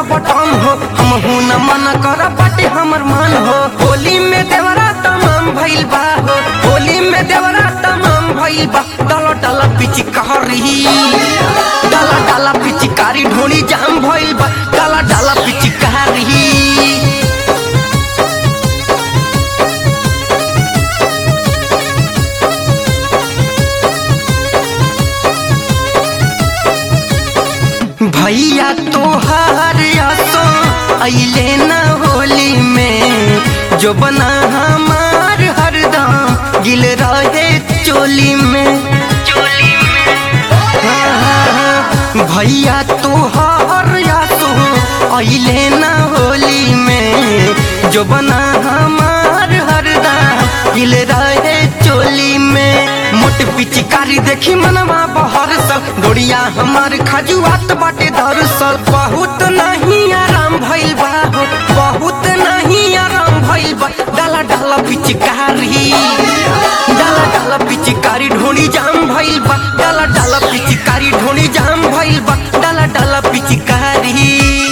Button हो, हम हूं न मन कर बाटे हमर मन हो। होली में देवरा तमाम भइल बा हो, होली में देवरा तमाम भइल बा। डाला डाला पिचकारी, डाला डाला पिचकारी ढोली जाम भइल बा। डाला डाला पिचकारी। भैया तोहार आसो अइले न होली में, जो बना हमार हरदम गिल रहे चोली में। भैया तोहार आसो अइले न होली में, जो बना हमार हरदम गिल रहे चोली में। मोट पिचकारी देखी मनवा बहर सल, गोड़िया हमार खजुआत बाटे दरसल। बहुत नहीं आराम भइल बा हो, बहुत नहीं आराम भइल बा। डाला डाला पिचकारी, डाला डाला पिचकारी ढोली जाम भइल बा। डाला डाला पिचकारी ढोली जाम भइल बा। डाला डाला पिचकारी।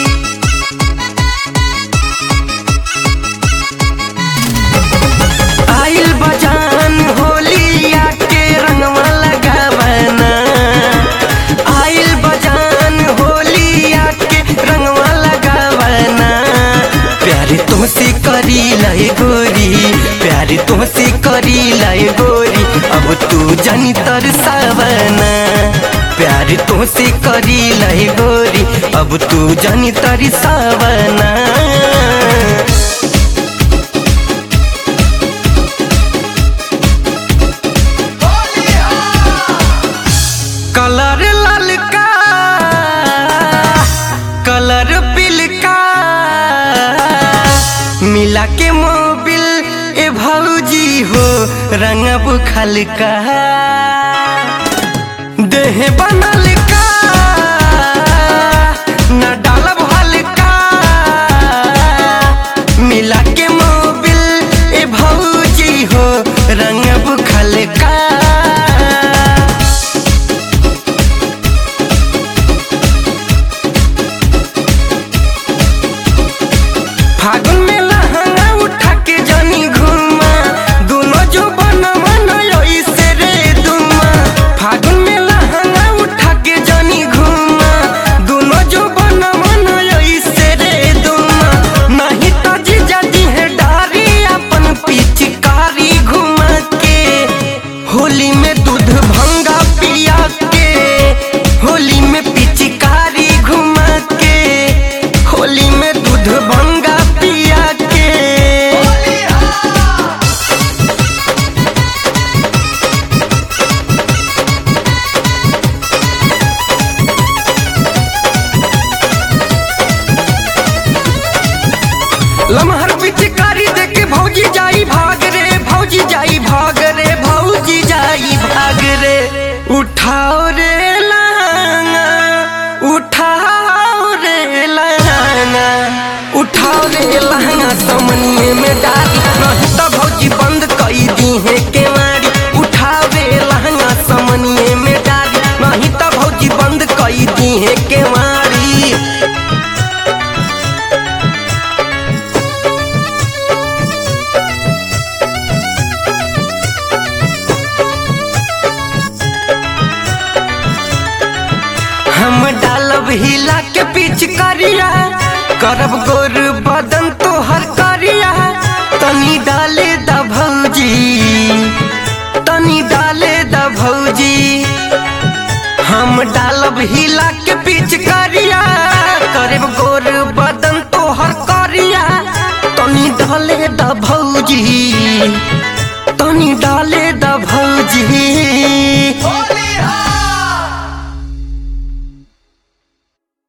आइल बजान होलिया के रंगवा लगावना, आइल बजान होलिया के रंगवा लगावना। प्यार तुमसे करी लाई गोरी, प्यार तुमसे करी लाई गोरी, अब तू जानी तरसावना। प्यार तुमसे करी लाई गोरी, अब तू जानी तरसावना। कलर ललका कलर पिलका मिला के मोबिल ए भौजी हो रंगब खलका। देह बनल का न डालब हल्का, मिला के मोबिल ए भौजी हो रंगब खलका। फागुन में लहंगा उठा के जानी घूमा, दोनों जो बनवन ऐसे रे दुमा। फागुन में लहंगा उठा के जानी घूमा, दोनों जो बनवन ऐसे रे दुमा। नहीं तो जीजा दी है डारी अपन पिचकारी घुमा के। होली में दूध भंगा पिया के, होली में पिचकारी घुमा के, होली में दूध भंगा पिया के। लमहर पिचकारी देखे भौजी जाई भाग रे, भौजी जाई भाग रे, भौजी जाई भाग रे। उठाओ रे लहंगा, उठाओ रे लहंगा, उठाओ रे लहंगा समनिए में डाली, नहीं तो भौजी बंद कई दी है केवाड़ी। उठाओ रे लहंगा समनिए में डाली, नहीं तो भौजी बंद कई दी है केवाड़ी। हम डालब हिला के पिचकारिया, करब गोर बदन तोहर करिया। तनी डाले द भौजी, तनी डाले द भौजी। हम डालब हिला के पिचकारिया, करब गोर बदन तोहर करिया। तनी डाले द भौजी, तनी डाले